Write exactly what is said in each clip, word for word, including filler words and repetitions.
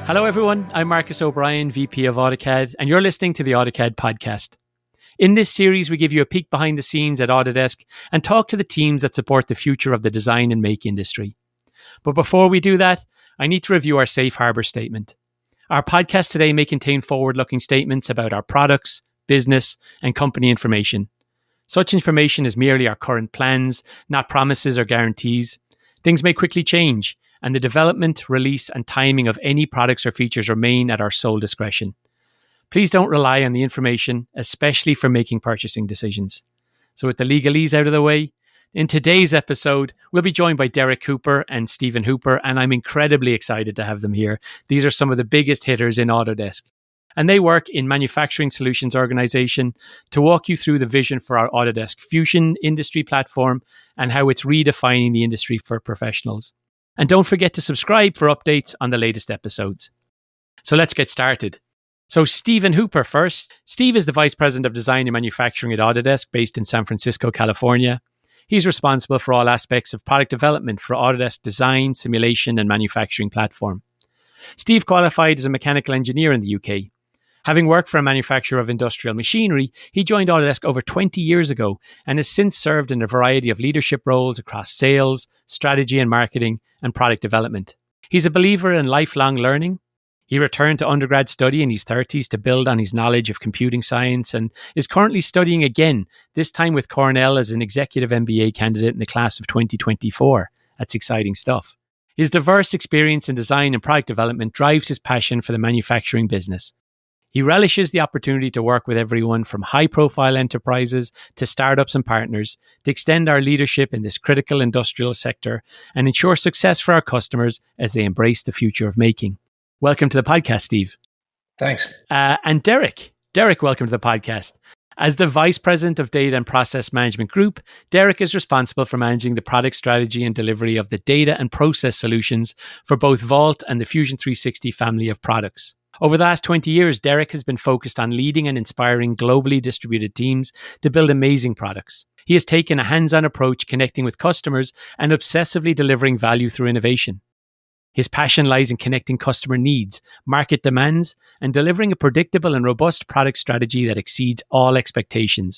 Hello everyone, I'm Marcus O'Brien, V P of AutoCAD, and you're listening to the AutoCAD podcast. In this series, we give you a peek behind the scenes at Autodesk and talk to the teams that support the future of the design and make industry. But before we do that, I need to review our safe harbor statement. Our podcast today may contain forward-looking statements about our products, business, and company information. Such information is merely our current plans, not promises or guarantees. Things may quickly change, and the development, release, and timing of any products or features remain at our sole discretion. Please don't rely on the information, especially for making purchasing decisions. So with the legalese out of the way, in today's episode, we'll be joined by Derek Cooper and Stephen Hooper, and I'm incredibly excited to have them here. These are some of the biggest hitters in Autodesk, and they work in Manufacturing Solutions Organization to walk you through the vision for our Autodesk Fusion industry platform and how it's redefining the industry for professionals. And don't forget to subscribe for updates on the latest episodes. So let's get started. So Stephen Hooper first. Steve is the Vice President of Design and Manufacturing at Autodesk, based in San Francisco, California. He's responsible for all aspects of product development for Autodesk design, simulation, and manufacturing platform. Steve qualified as a mechanical engineer in the U K. Having worked for a manufacturer of industrial machinery, he joined Autodesk over twenty years ago and has since served in a variety of leadership roles across sales, strategy and marketing, and product development. He's a believer in lifelong learning. He returned to undergrad study in his thirties to build on his knowledge of computing science and is currently studying again, this time with Cornell as an executive M B A candidate in the class of twenty twenty-four. That's exciting stuff. His diverse experience in design and product development drives his passion for the manufacturing business. He relishes the opportunity to work with everyone from high-profile enterprises to startups and partners to extend our leadership in this critical industrial sector and ensure success for our customers as they embrace the future of making. Welcome to the podcast, Steve. Thanks. Uh, and Derek. Derek, welcome to the podcast. As the Vice President of Data and Process Management Group, Derek is responsible for managing the product strategy and delivery of the data and process solutions for both Vault and the Fusion three sixty family of products. Over the last twenty years, Derek has been focused on leading and inspiring globally distributed teams to build amazing products. He has taken a hands-on approach connecting with customers and obsessively delivering value through innovation. His passion lies in connecting customer needs, market demands, and delivering a predictable and robust product strategy that exceeds all expectations.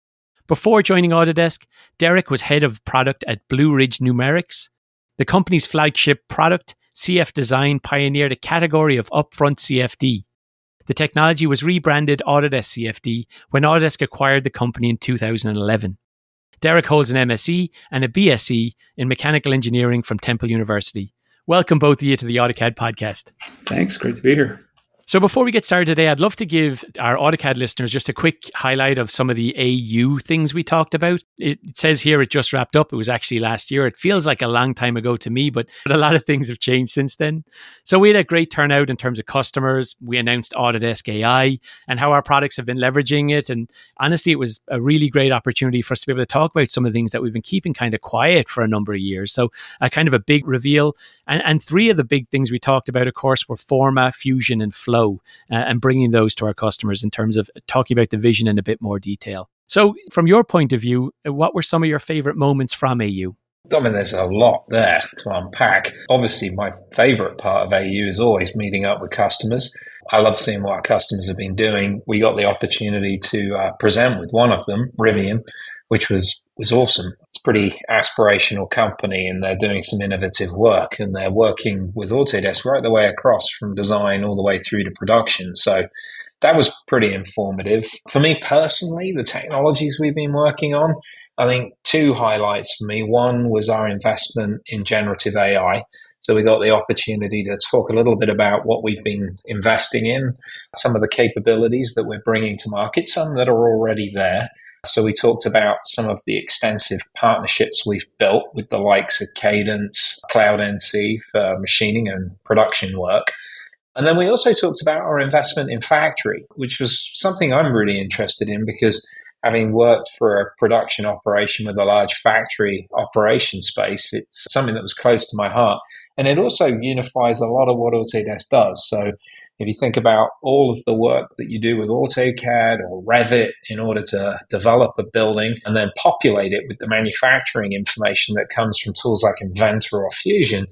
Before joining Autodesk, Derek was head of product at Blue Ridge Numerics. The company's flagship product, C F Design, pioneered a category of upfront C F D. The technology was rebranded Autodesk C F D when Autodesk acquired the company in two thousand eleven. Derek holds an M S E and a B S E in Mechanical Engineering from Temple University. Welcome both of you to the AutoCAD podcast. Thanks. Great to be here. So before we get started today, I'd love to give our AutoCAD listeners just a quick highlight of some of the A U things we talked about. It says here it just wrapped up. It was actually last year. It feels like a long time ago to me, but, but a lot of things have changed since then. So we had a great turnout in terms of customers. We announced Autodesk A I and how our products have been leveraging it. And honestly, it was a really great opportunity for us to be able to talk about some of the things that we've been keeping kind of quiet for a number of years. So a kind of a big reveal. And, and three of the big things we talked about, of course, were Forma, Fusion, and Flow. Uh, and bringing those to our customers in terms of talking about the vision in a bit more detail. So from your point of view, what were some of your favorite moments from A U? I mean, there's a lot there to unpack. Obviously, my favorite part of A U is always meeting up with customers. I love seeing what our customers have been doing. We got the opportunity to uh, present with one of them, Rivian, which was, was awesome. It's a pretty aspirational company and they're doing some innovative work and they're working with Autodesk right the way across from design all the way through to production. So that was pretty informative. For me personally, the technologies we've been working on, I think two highlights for me. One was our investment in generative A I. So we got the opportunity to talk a little bit about what we've been investing in, some of the capabilities that we're bringing to market, some that are already there. So we talked about some of the extensive partnerships we've built with the likes of Cadence, CloudNC for machining and production work. And then we also talked about our investment in Factory, which was something I'm really interested in because having worked for a production operation with a large factory operation space, it's something that was close to my heart. And it also unifies a lot of what Autodesk does. So if you think about all of the work that you do with AutoCAD or Revit in order to develop a building and then populate it with the manufacturing information that comes from tools like Inventor or Fusion,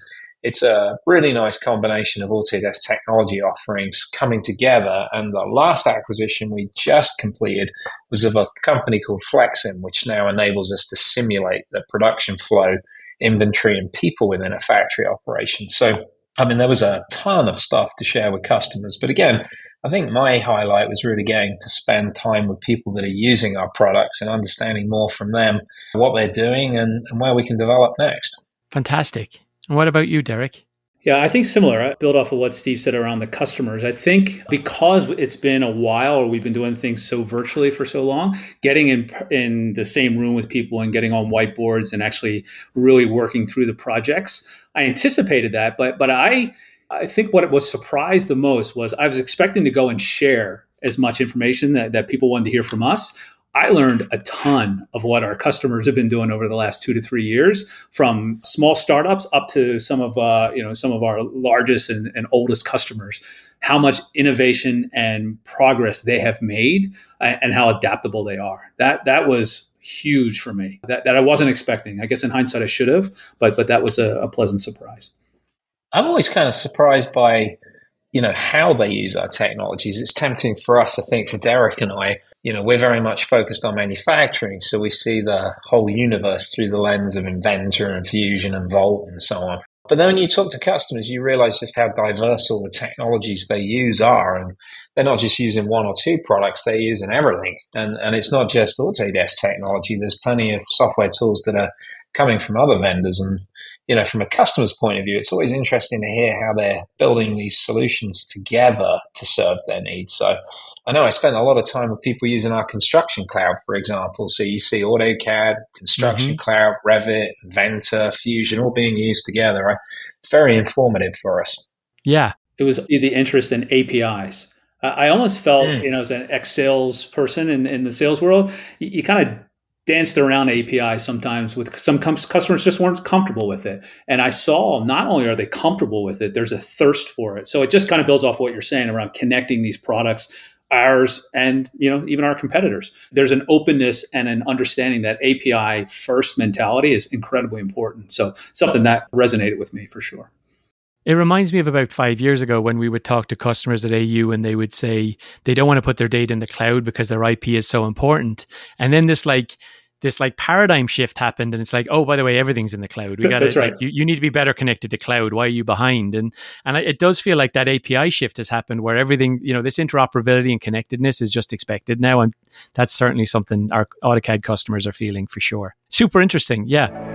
it's a really nice combination of Autodesk technology offerings coming together. And the last acquisition we just completed was of a company called Flexim, which now enables us to simulate the production flow, inventory, and people within a factory operation. So, I mean, there was a ton of stuff to share with customers. But again, I think my highlight was really getting to spend time with people that are using our products and understanding more from them what they're doing and, and where we can develop next. Fantastic. And what about you, Derek? Yeah, I think similar. I build off of what Steve said around the customers. I think because it's been a while, or we've been doing things so virtually for so long, getting in in the same room with people and getting on whiteboards and actually really working through the projects, I anticipated that. But but I I think what it was surprised the most was I was expecting to go and share as much information that, that people wanted to hear from us. I learned a ton of what our customers have been doing over the last two to three years, from small startups up to some of uh, you know some of our largest and, and oldest customers. How much innovation and progress they have made, and, and how adaptable they are. That that was huge for me. That that I wasn't expecting. I guess in hindsight I should have, but but that was a, a pleasant surprise. I'm always kind of surprised by, you know, how they use our technologies. It's tempting for us, I think, for Derek and I. You know, we're very much focused on manufacturing, so we see the whole universe through the lens of Inventor and Fusion and Vault and so on. But then when you talk to customers, you realize just how diverse all the technologies they use are. And they're not just using one or two products, they're using everything. And, and it's not just Autodesk technology. There's plenty of software tools that are coming from other vendors. And, you know, from a customer's point of view, it's always interesting to hear how they're building these solutions together to serve their needs. So I know I spent a lot of time with people using our construction cloud, for example. So you see AutoCAD, Construction mm-hmm. Cloud, Revit, Inventor, Fusion, all being used together. Right? It's very informative for us. Yeah. It was the interest in A P Is. Uh, I almost felt, mm. you know, as an ex-sales person in, in the sales world, you, you kind of danced around A P I sometimes with some com- customers just weren't comfortable with it. And I saw not only are they comfortable with it, there's a thirst for it. So it just kind of builds off what you're saying around connecting these products, ours and, you know, even our competitors. There's an openness and an understanding that A P I first mentality is incredibly important. So something that resonated with me for sure. It reminds me of about five years ago when we would talk to customers at A U and they would say they don't want to put their data in the cloud because their I P is so important. And then this like this like paradigm shift happened and it's like, oh, by the way, everything's in the cloud. We got to, right. like, you, you need to be better connected to cloud. Why are you behind? And and it does feel like that A P I shift has happened where everything, you know, this interoperability and connectedness is just expected now. And that's certainly something our AutoCAD customers are feeling for sure. Super interesting. Yeah.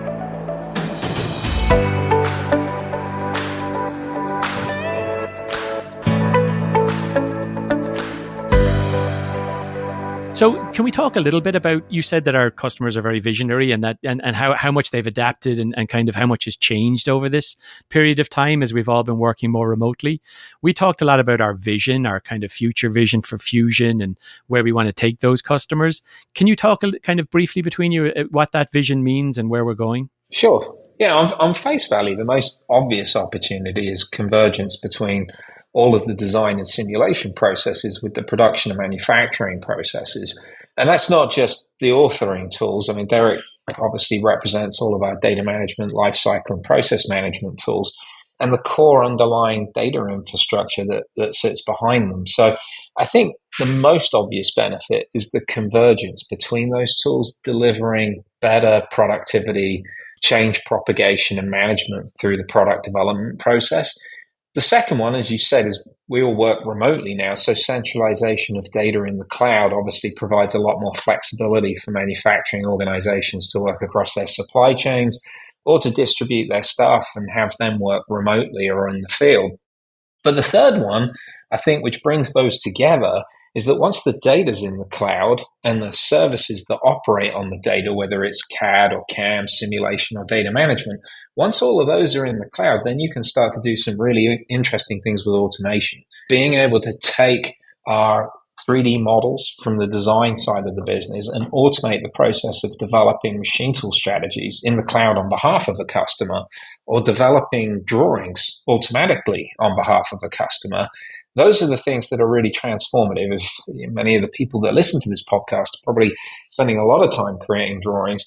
So can we talk a little bit about, you said that our customers are very visionary and that and, and how, how much they've adapted and, and kind of how much has changed over this period of time as we've all been working more remotely. We talked a lot about our vision, our kind of future vision for Fusion and where we want to take those customers. Can you talk a, kind of briefly between you what that vision means and where we're going? Sure. Yeah, on, on face value, the most obvious opportunity is convergence between all of the design and simulation processes with the production and manufacturing processes. And that's not just the authoring tools. I mean, Derek obviously represents all of our data management, lifecycle, and process management tools, and the core underlying data infrastructure that, that sits behind them. So I think the most obvious benefit is the convergence between those tools, delivering better productivity, change propagation, and management through the product development process. The second one, as you said, is we all work remotely now. So centralization of data in the cloud obviously provides a lot more flexibility for manufacturing organizations to work across their supply chains or to distribute their staff and have them work remotely or in the field. But the third one, I think, which brings those together, is that once the data's in the cloud and the services that operate on the data, whether it's C A D or C A M, simulation or data management, once all of those are in the cloud, then you can start to do some really interesting things with automation. Being able to take our three D models from the design side of the business and automate the process of developing machine tool strategies in the cloud on behalf of a customer or developing drawings automatically on behalf of a customer. Those are the things that are really transformative. If many of the people that listen to this podcast are probably spending a lot of time creating drawings,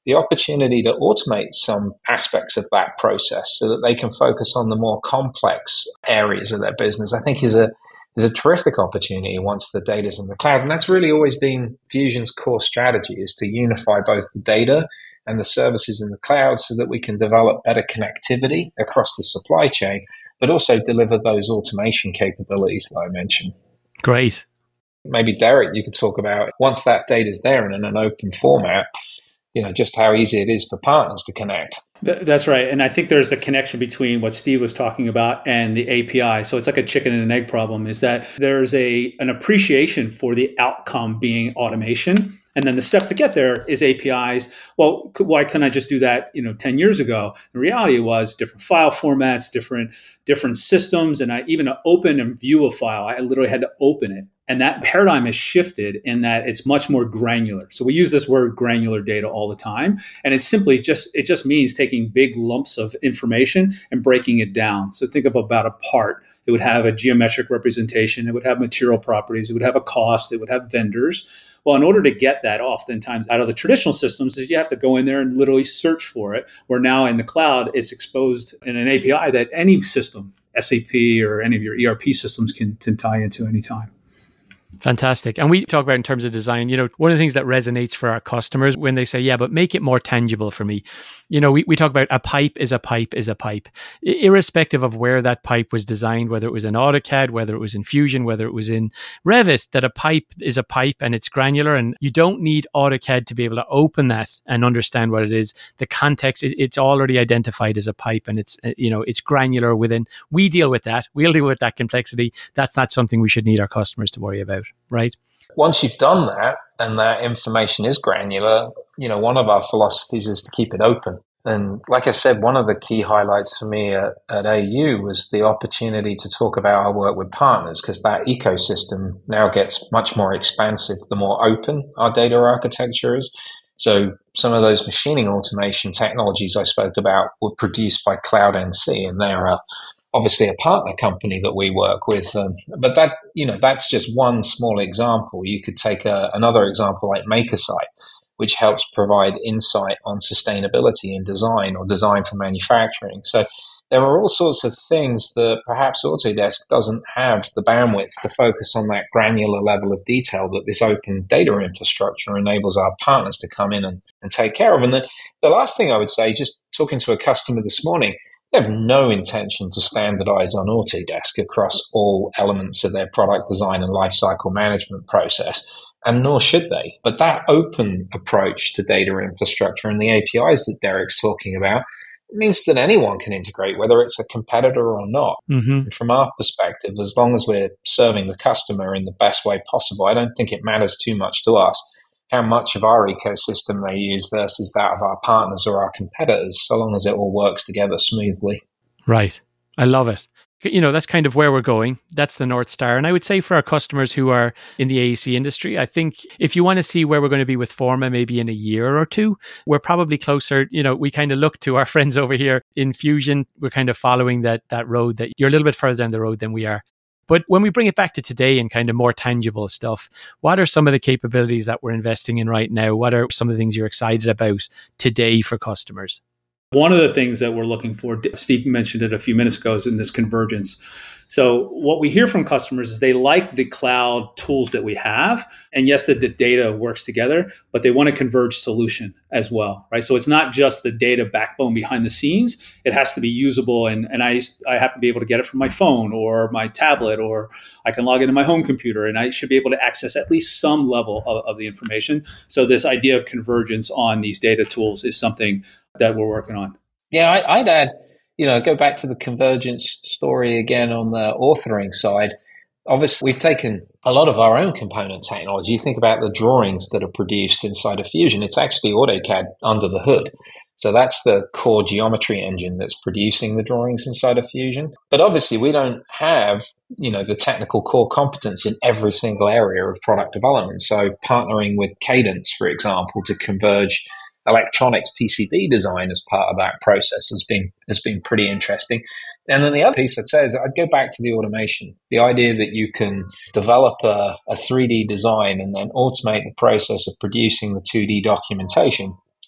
the opportunity to automate some aspects of that process so that they can focus on the more complex areas of their business, I think is a is a terrific opportunity once the data's in the cloud. And that's really always been Fusion's core strategy, is to unify both the data and the services in the cloud so that we can develop better connectivity across the supply chain, but also deliver those automation capabilities that I mentioned. Great. Maybe Derek, you could talk about once that data is there and in an open format, you know, just how easy it is for partners to connect. That's right. And I think there's a connection between what Steve was talking about and the A P I. So it's like a chicken and an egg problem, is that there's a an appreciation for the outcome being automation. And then the steps to get there is A P Is. Well, why couldn't I just do that, you know, ten years ago? The reality was different file formats, different different systems. And I even open and view a file, I literally had to open it. And that paradigm has shifted in that it's much more granular. So we use this word granular data all the time. And it's simply just, it just means taking big lumps of information and breaking it down. So think of about a part. It would have a geometric representation. It would have material properties. It would have a cost. It would have vendors. Well, in order to get that oftentimes out of the traditional systems, is you have to go in there and literally search for it. Where now in the cloud, it's exposed in an A P I that any system, S A P or any of your E R P systems can, can tie into anytime. Fantastic. And we talk about in terms of design, you know, one of the things that resonates for our customers when they say, yeah, but make it more tangible for me. You know, we, we talk about a pipe is a pipe is a pipe, I- irrespective of where that pipe was designed, whether it was in AutoCAD, whether it was in Fusion, whether it was in Revit, that a pipe is a pipe and it's granular. And you don't need AutoCAD to be able to open that and understand what it is. The context, it, it's already identified as a pipe and it's, you know, it's granular within. We deal with that. We'll deal with that complexity. That's not something we should need our customers to worry about. Right. Once you've done that and that information is granular, you know, one of our philosophies is to keep it open. And like I said, one of the key highlights for me at, at A U was the opportunity to talk about our work with partners, because that ecosystem now gets much more expansive the more open our data architecture is. So some of those machining automation technologies I spoke about were produced by Cloud N C, and they're a obviously a partner company that we work with. Um, but that, you know, that's just one small example. You could take a, another example like MakerSite, which helps provide insight on sustainability in design or design for manufacturing. So there are all sorts of things that perhaps Autodesk doesn't have the bandwidth to focus on that granular level of detail that this open data infrastructure enables our partners to come in and, and take care of. And the, the last thing I would say, just talking to a customer this morning, they have no intention to standardize on Autodesk across all elements of their product design and lifecycle management process, and nor should they. But that open approach to data infrastructure and the A P Is that Derek's talking about means that anyone can integrate, whether it's a competitor or not. Mm-hmm. From our perspective, as long as we're serving the customer in the best way possible, I don't think it matters too much to us how much of our ecosystem they use versus that of our partners or our competitors, so long as it all works together smoothly. Right. I love it. You know, that's kind of where we're going. That's the North Star. And I would say for our customers who are in the A E C industry, I think if you want to see where we're going to be with Forma, maybe in a year or two, we're probably closer. You know, we kind of look to our friends over here in Fusion. We're kind of following that that road that you're a little bit further down the road than we are. But when we bring it back to today and kind of more tangible stuff, what are some of the capabilities that we're investing in right now? What are some of the things you're excited about today for customers? One of the things that we're looking for, Steve mentioned it a few minutes ago, is in this convergence. So what we hear from customers is they like the cloud tools that we have. And yes, that the data works together, but they want a converged solution as well, right? So it's not just the data backbone behind the scenes. It has to be usable. And, and I, I have to be able to get it from my phone or my tablet, or I can log into my home computer, and I should be able to access at least some level of, of the information. So this idea of convergence on these data tools is something that we're working on. Yeah, I, I'd add, you know, go back to the convergence story again on the authoring side. Obviously, we've taken a lot of our own component technology. You think about the drawings that are produced inside of Fusion. It's actually AutoCAD under the hood. So that's the core geometry engine that's producing the drawings inside of Fusion. But obviously, we don't have, you know, the technical core competence in every single area of product development. So partnering with Cadence, for example, to converge electronics P C B design as part of that process has been has been pretty interesting. And then the other piece I'd say is I'd go back to the automation. The idea that you can develop a, a three D design and then automate the process of producing the two D documentation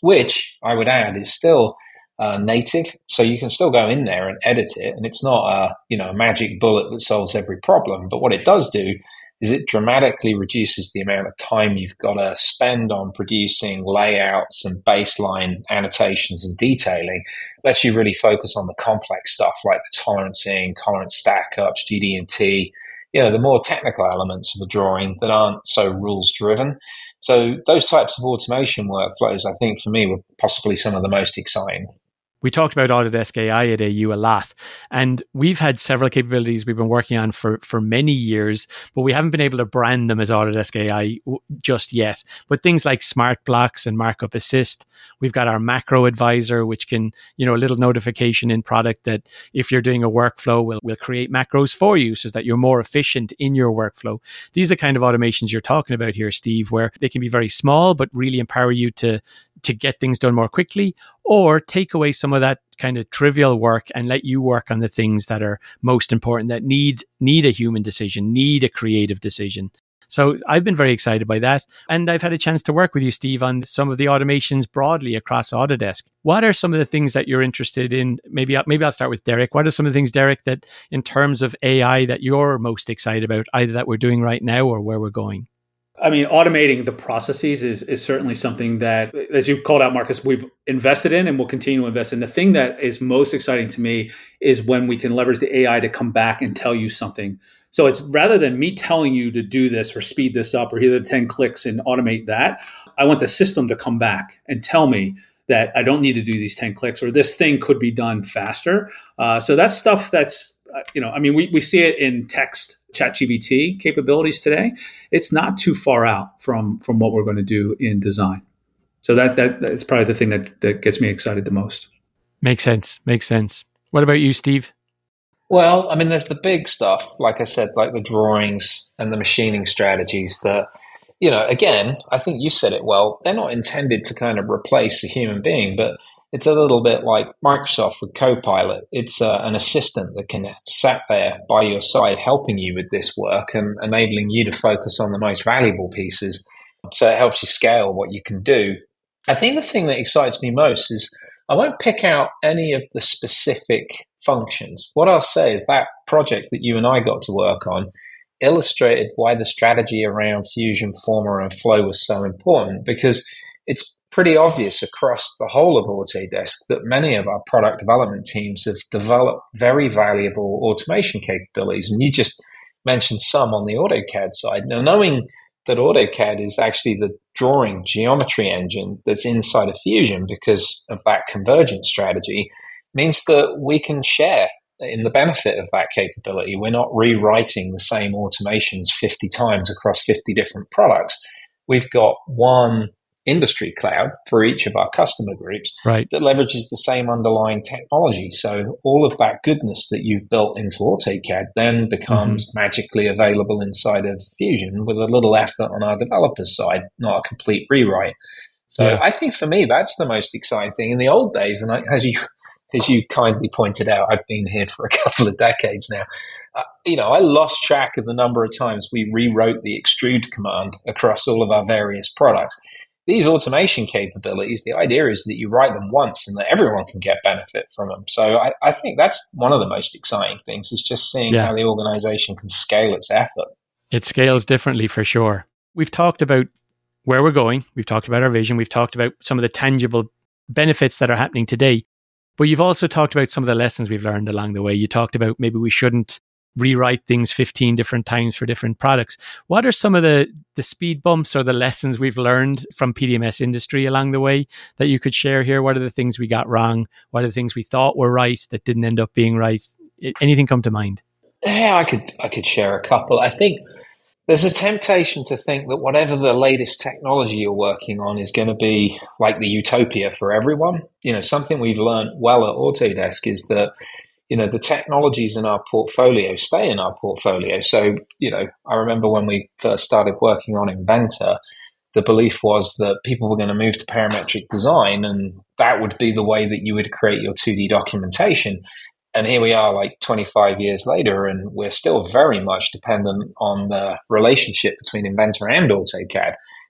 which I would add is still uh, native. So you can still go in there and edit it. And it's not a, you know, a magic bullet that solves every problem. But what it does do is it dramatically reduces the amount of time you've got to spend on producing layouts and baseline annotations and detailing. Lets you really focus on the complex stuff like the tolerancing, tolerance stack-ups, G D and T, you know, the more technical elements of a drawing that aren't so rules-driven. So those types of automation workflows, I think, for me, were possibly some of the most exciting. We talked about Autodesk A I at A U a lot, and we've had several capabilities we've been working on for, for many years, but we haven't been able to brand them as Autodesk A I just yet. But things like Smart Blocks and Markup Assist, we've got our Macro Advisor, which can, you know, a little notification in product that if you're doing a workflow, we'll, we'll create macros for you so that you're more efficient in your workflow. These are the kind of automations you're talking about here, Steve, where they can be very small, but really empower you to to get things done more quickly, or take away some of that kind of trivial work and let you work on the things that are most important, that need need a human decision, need a creative decision. So I've been very excited by that. And I've had a chance to work with you, Steve, on some of the automations broadly across Autodesk. What are some of the things that you're interested in? Maybe, maybe I'll start with Derek. What are some of the things, Derek, that in terms of A I that you're most excited about, either that we're doing right now or where we're going? I mean, automating the processes is is certainly something that, as you called out, Marcus, we've invested in and will continue to invest in. The thing that is most exciting to me is when we can leverage the A I to come back and tell you something. So it's rather than me telling you to do this or speed this up or here are the ten clicks and automate that, I want the system to come back and tell me that I don't need to do these ten clicks or this thing could be done faster. Uh, so that's stuff that's, uh, you know, I mean, we, we see it in text ChatGPT capabilities today. It's not too far out from from what we're going to do in design. So that that that's probably the thing that, that gets me excited the most. Makes sense. Makes sense. What about you, Steve? Well, I mean, there's the big stuff, like I said, like the drawings and the machining strategies that, you know, again, I think you said it well, they're not intended to kind of replace a human being, but it's a little bit like Microsoft with Copilot. It's uh, an assistant that can sat there by your side helping you with this work and enabling you to focus on the most valuable pieces. So it helps you scale what you can do. I think the thing that excites me most is I won't pick out any of the specific functions. What I'll say is that project that you and I got to work on illustrated why the strategy around Fusion, Forma, and Flow was so important, because it's pretty obvious across the whole of Autodesk that many of our product development teams have developed very valuable automation capabilities. And you just mentioned some on the AutoCAD side. Now, knowing that AutoCAD is actually the drawing geometry engine that's inside of Fusion because of that convergence strategy means that we can share in the benefit of that capability. We're not rewriting the same automations fifty times across fifty different products. We've got one industry cloud for each of our customer groups, right, that leverages the same underlying technology. So all of that goodness that you've built into AutoCAD then becomes mm-hmm. magically available inside of Fusion with a little effort on our developers' side, not a complete rewrite. So yeah. I think for me, that's the most exciting thing. In the old days, and I, as you as you kindly pointed out, I've been here for a couple of decades now. Uh, you know, I lost track of the number of times we rewrote the extrude command across all of our various products. These automation capabilities, the idea is that you write them once and that everyone can get benefit from them. So I, I think that's one of the most exciting things, is just seeing yeah. how the organization can scale its effort. It scales differently for sure. We've talked about where we're going. We've talked about our vision. We've talked about some of the tangible benefits that are happening today. But you've also talked about some of the lessons we've learned along the way. You talked about maybe we shouldn't rewrite things fifteen different times for different products. What are some of the, the speed bumps or the lessons we've learned from P D M S industry along the way that you could share here? What are the things we got wrong? What are the things we thought were right that didn't end up being right? Anything come to mind? Yeah, I could I could share a couple. I think there's a temptation to think that whatever the latest technology you're working on is going to be like the utopia for everyone. You know, something we've learned well at Autodesk is that, you know, the technologies in our portfolio stay in our portfolio. So, you know, I remember when we first started working on Inventor, the belief was that people were going to move to parametric design and that would be the way that you would create your two D documentation. And here we are like twenty-five years later, and we're still very much dependent on the relationship between Inventor and AutoCAD.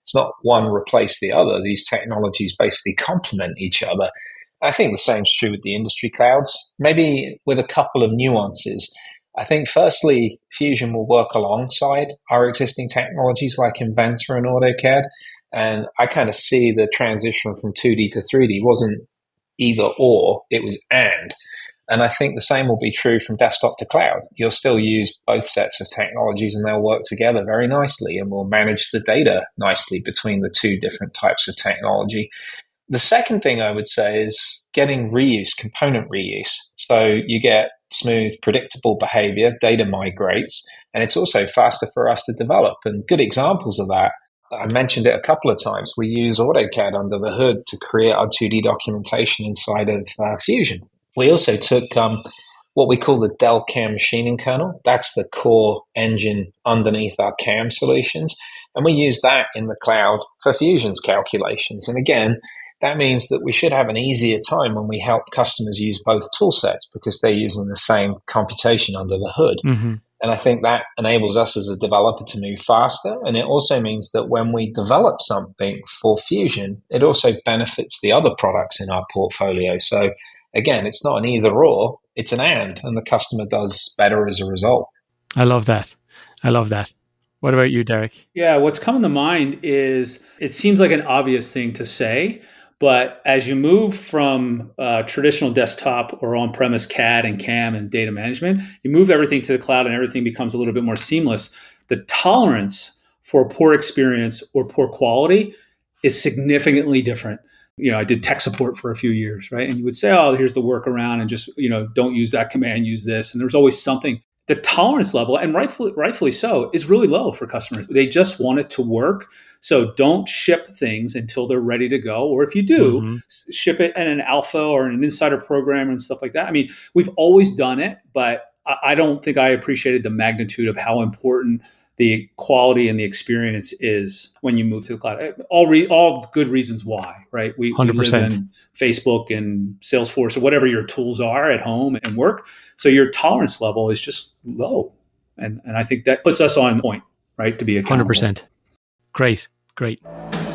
It's not one replace the other. These technologies basically complement each other. I think the same is true with the industry clouds, maybe with a couple of nuances. I think firstly, Fusion will work alongside our existing technologies like Inventor and AutoCAD. And I kind of see the transition from two D to three D wasn't either or, it was and. And I think the same will be true from desktop to cloud. You'll still use both sets of technologies and they'll work together very nicely, and we'll manage the data nicely between the two different types of technology. The second thing I would say is getting reuse, component reuse. So you get smooth, predictable behavior, data migrates, and it's also faster for us to develop. And good examples of that, I mentioned it a couple of times. We use AutoCAD under the hood to create our two D documentation inside of uh, Fusion. We also took um, what we call the Dell C A M machining kernel. That's the core engine underneath our C A M solutions. And we use that in the cloud for Fusion's calculations. And again, that means that we should have an easier time when we help customers use both tool sets because they're using the same computation under the hood. Mm-hmm. And I think that enables us as a developer to move faster. And it also means that when we develop something for Fusion, it also benefits the other products in our portfolio. So again, it's not an either or, it's an and, and the customer does better as a result. I love that. I love that. What about you, Derek? Yeah, what's coming to mind is it seems like an obvious thing to say, but as you move from uh, traditional desktop or on-premise C A D and C A M and data management, you move everything to the cloud and everything becomes a little bit more seamless. The tolerance for poor experience or poor quality is significantly different. You know, I did tech support for a few years, right? And you would say, oh, here's the workaround and just, you know, don't use that command, use this. And there's always something. The tolerance level, and rightfully, rightfully so, is really low for customers. They just want it to work. So don't ship things until they're ready to go. Or if you do, mm-hmm. ship it in an alpha or in an insider program and stuff like that. I mean, we've always done it, but I don't think I appreciated the magnitude of how important the quality and the experience is when you move to the cloud. All re- all good reasons why, right? We, we live in Facebook and Salesforce or whatever your tools are at home and work. So your tolerance level is just low. And and I think that puts us on point, right, to be accountable. one hundred percent. Great, great.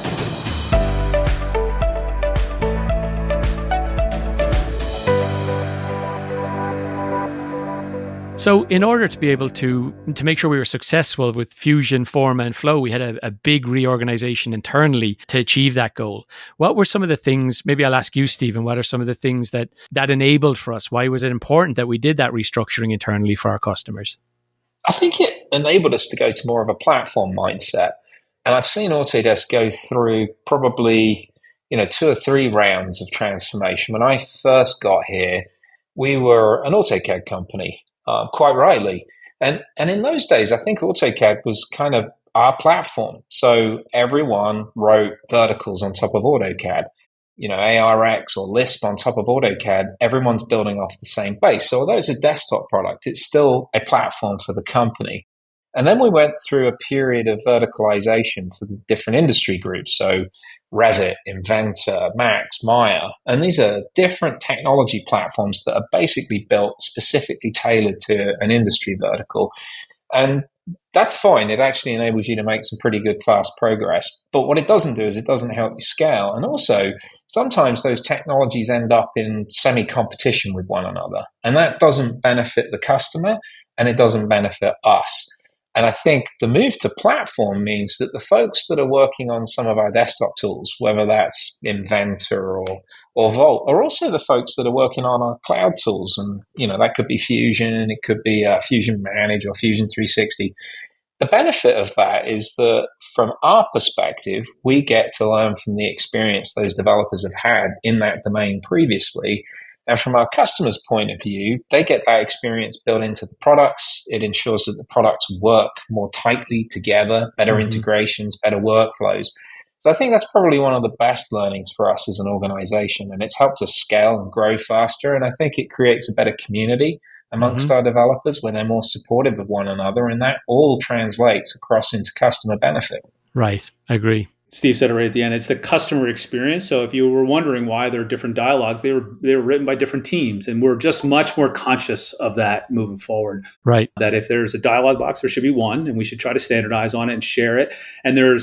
So in order to be able to to make sure we were successful with Fusion, Forma, and Flow, we had a, a big reorganization internally to achieve that goal. What were some of the things, maybe I'll ask you, Stephen, what are some of the things that that enabled for us? Why was it important that we did that restructuring internally for our customers? I think it enabled us to go to more of a platform mindset. And I've seen Autodesk go through probably, you know, two or three rounds of transformation. When I first got here, we were an AutoCAD company. Uh, quite rightly. And and in those days, I think AutoCAD was kind of our platform. So everyone wrote verticals on top of AutoCAD. You know, A R X or Lisp on top of AutoCAD, everyone's building off the same base. So although it's a desktop product, it's still a platform for the company. And then we went through a period of verticalization for the different industry groups. So Revit, Inventor, Max, Maya. And these are different technology platforms that are basically built specifically tailored to an industry vertical. And that's fine. It actually enables you to make some pretty good fast progress. But what it doesn't do is it doesn't help you scale. And also, sometimes those technologies end up in semi-competition with one another. And that doesn't benefit the customer and it doesn't benefit us. And I think the move to platform means that the folks that are working on some of our desktop tools, whether that's Inventor or or Vault, are also the folks that are working on our cloud tools. And, you know, that could be Fusion, it could be uh, Fusion Manage or Fusion three sixty. The benefit of that is that from our perspective, we get to learn from the experience those developers have had in that domain previously. And from our customer's point of view, they get that experience built into the products. It ensures that the products work more tightly together, better mm-hmm. integrations, better workflows. So I think that's probably one of the best learnings for us as an organization. And it's helped us scale and grow faster. And I think it creates a better community amongst mm-hmm. our developers where they're more supportive of one another. And that all translates across into customer benefit. Right. I agree. Steve said it right at the end. It's the customer experience. So if you were wondering why there are different dialogues, they were they were written by different teams. And we're just much more conscious of that moving forward. Right. That if there's a dialogue box, there should be one, and we should try to standardize on it and share it. And there's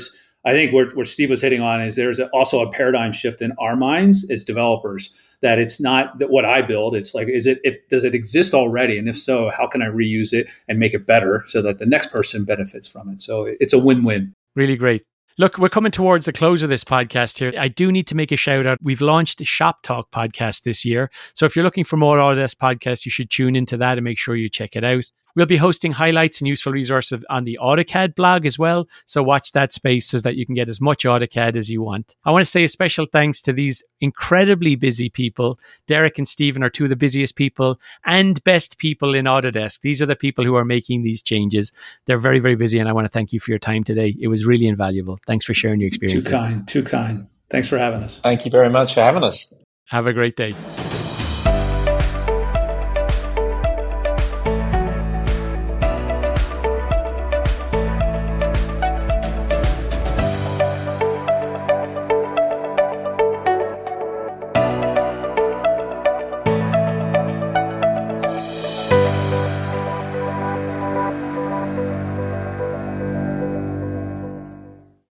I think what, what Steve was hitting on is there's a, also a paradigm shift in our minds as developers, that it's not that what I build. It's like, is it, if, does it exist already? And if so, how can I reuse it and make it better so that the next person benefits from it? So it's a win-win. Really great. Look, we're coming towards the close of this podcast here. I do need to make a shout out. We've launched a Shop Talk podcast this year. So if you're looking for more Autodesk podcasts, you should tune into that and make sure you check it out. We'll be hosting highlights and useful resources on the AutoCAD blog as well. So watch that space so that you can get as much AutoCAD as you want. I want to say a special thanks to these incredibly busy people. Derek and Stephen are two of the busiest people and best people in Autodesk. These are the people who are making these changes. They're very, very busy. And I want to thank you for your time today. It was really invaluable. Thanks for sharing your experiences. Too kind, too kind. Thanks for having us. Thank you very much for having us. Have a great day.